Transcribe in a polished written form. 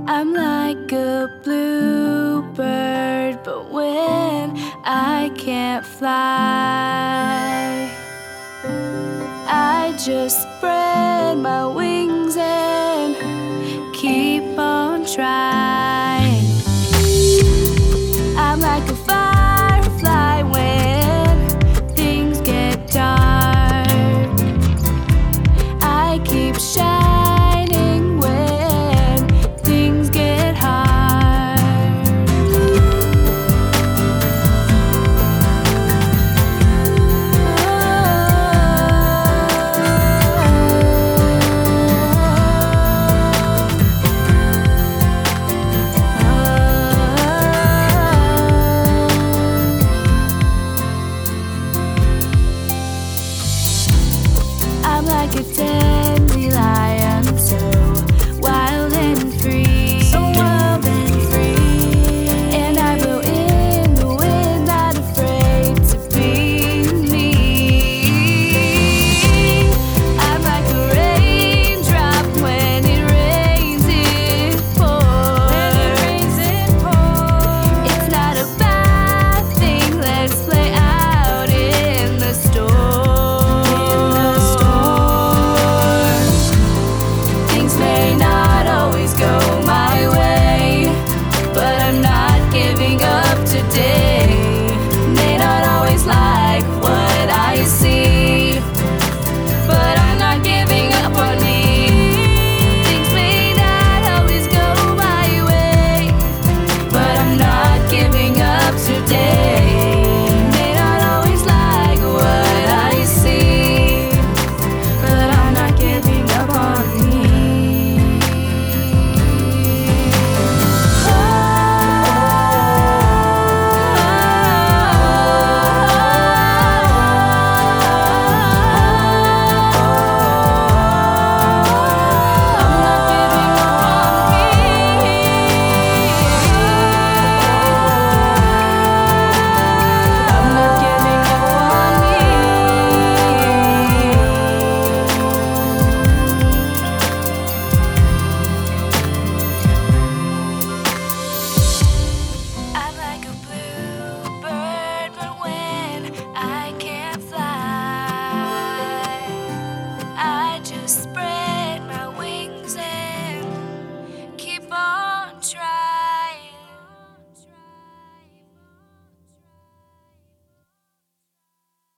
I'm like a bluebird, but when I can't fly, I just spread my wings and keep on trying. I'm like a firefly when things get dark. I keep shining when things get hard. I'm like a